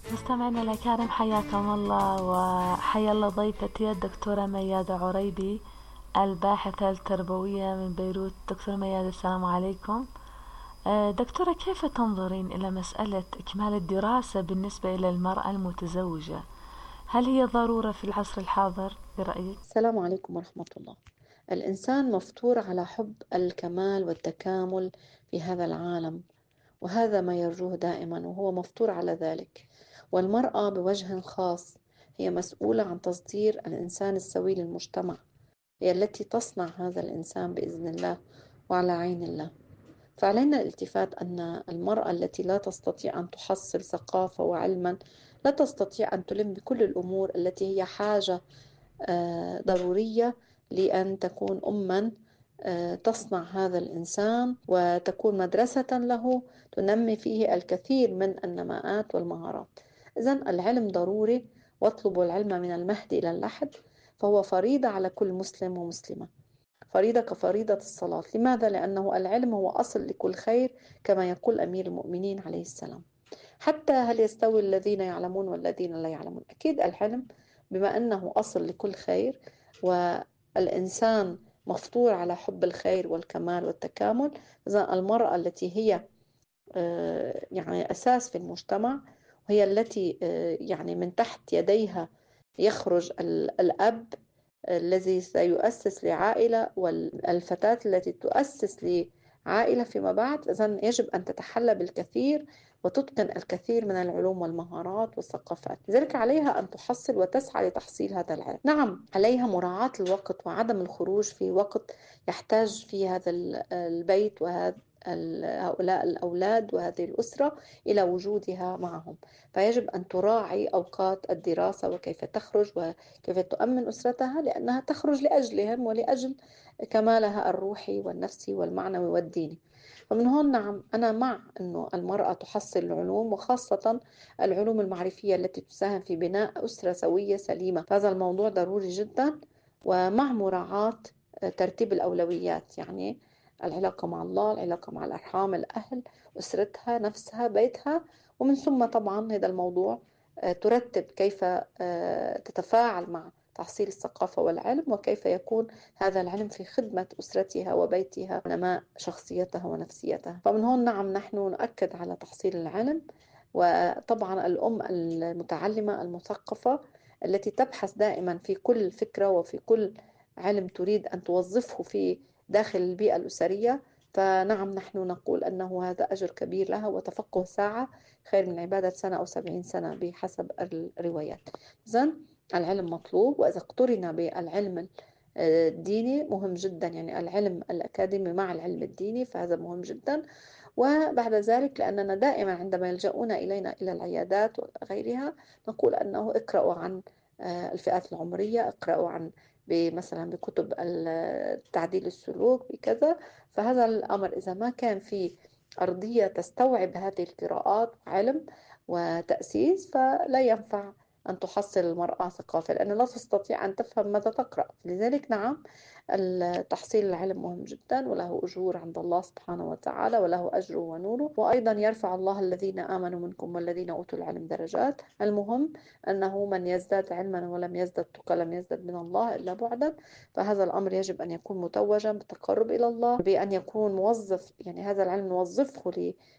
مستمعينا الأكارم، حياكم الله وحيا الله ضيفتي الدكتورة ميادة عريبي، الباحثة التربوية من بيروت. دكتورة ميادة، السلام عليكم. دكتورة، كيف تنظرين إلى مسألة إكمال الدراسة بالنسبة إلى المرأة المتزوجة؟ هل هي ضرورة في العصر الحاضر برأيك؟ السلام عليكم ورحمة الله. الإنسان مفطور على حب الكمال والتكامل في هذا العالم، وهذا ما يرجوه دائما، وهو مفطور على ذلك. والمرأة بوجه خاص هي مسؤولة عن تصدير الإنسان السوي للمجتمع، هي التي تصنع هذا الإنسان بإذن الله وعلى عين الله. فعلينا الالتفات أن المرأة التي لا تستطيع أن تحصل ثقافة وعلما لا تستطيع أن تلم بكل الأمور التي هي حاجة ضرورية لأن تكون أما تصنع هذا الإنسان وتكون مدرسة له تنمي فيه الكثير من النماءات والمهارات. إذن العلم ضروري، واطلبوا العلم من المهد إلى اللحد، فهو فريضة على كل مسلم ومسلمة، فريضة كفريضة الصلاة. لماذا؟ لأنه العلم هو أصل لكل خير، كما يقول أمير المؤمنين عليه السلام. حتى هل يستوي الذين يعلمون والذين لا يعلمون؟ أكيد الحلم بما أنه أصل لكل خير، والإنسان مفطور على حب الخير والكمال والتكامل. إذن المرأة التي هي يعني أساس في المجتمع، وهي التي يعني من تحت يديها يخرج الأب الذي سيؤسس لعائلة، والفتاة التي تؤسس لعائلة فيما بعد. إذن يجب أن تتحلى بالكثير وتتقن الكثير من العلوم والمهارات والثقافات، لذلك عليها أن تحصل وتسعى لتحصيل هذا العلم. نعم، عليها مراعاة الوقت وعدم الخروج في وقت يحتاج فيه هذا البيت وهذا هؤلاء الأولاد وهذه الأسرة إلى وجودها معهم. فيجب أن تراعي أوقات الدراسة وكيف تخرج وكيف تؤمن أسرتها، لأنها تخرج لأجلهم ولأجل كمالها الروحي والنفسي والمعنوي والديني. فمن هون نعم، أنا مع أنه المرأة تحصل العلوم، وخاصة العلوم المعرفية التي تساهم في بناء أسرة سوية سليمة. فهذا الموضوع ضروري جدا، ومع مراعاة ترتيب الأولويات، يعني العلاقة مع الله، العلاقة مع الأرحام، الأهل، أسرتها نفسها، بيتها. ومن ثم طبعا هذا الموضوع ترتب كيف تتفاعل مع تحصيل الثقافة والعلم، وكيف يكون هذا العلم في خدمة أسرتها وبيتها ونماء شخصيتها ونفسيتها. فمن هون نعم، نحن نؤكد على تحصيل العلم. وطبعا الأم المتعلمة المثقفة التي تبحث دائما في كل فكرة وفي كل علم تريد أن توظفه في داخل البيئة الأسرية، فنعم نحن نقول أنه هذا أجر كبير لها، وتفقه ساعة خير من عبادة سنة أو 70 سنة بحسب الروايات. إذن العلم مطلوب، وإذا اقترن بالعلم الديني مهم جدا، يعني العلم الأكاديمي مع العلم الديني، فهذا مهم جدا. وبعد ذلك، لأننا دائما عندما يلجؤون إلينا إلى العيادات وغيرها نقول أنه اقرأوا عن الفئات العمرية، اقرأوا عن مثلا بكتب تعديل السلوك بكذا. فهذا الأمر إذا ما كان في أرضية تستوعب هذه القراءات علم وتأسيس، فلا ينفع أن تحصل المرأة ثقافة، لأن لا تستطيع أن تفهم ماذا تقرأ. لذلك نعم، تحصيل العلم مهم جدا، وله أجور عند الله سبحانه وتعالى، وله أجره ونوره. وأيضا يرفع الله الذين آمنوا منكم والذين أوتوا العلم درجات. المهم أنه من يزداد علما ولم يزداد تقى لم يزداد من الله إلا بعدا. فهذا الأمر يجب أن يكون متوجا بالتقرب إلى الله، بأن يكون موظف، يعني هذا العلم نوظفه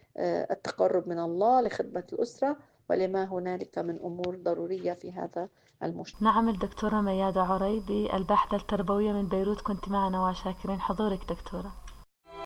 للتقرب من الله، لخدمة الأسرة، ولما هنالك من أمور ضرورية في هذا المجتمع. نعم، الدكتورة ميادة عريبي، الباحثة التربوية من بيروت، كنت معنا وشاكرين حضورك دكتورة.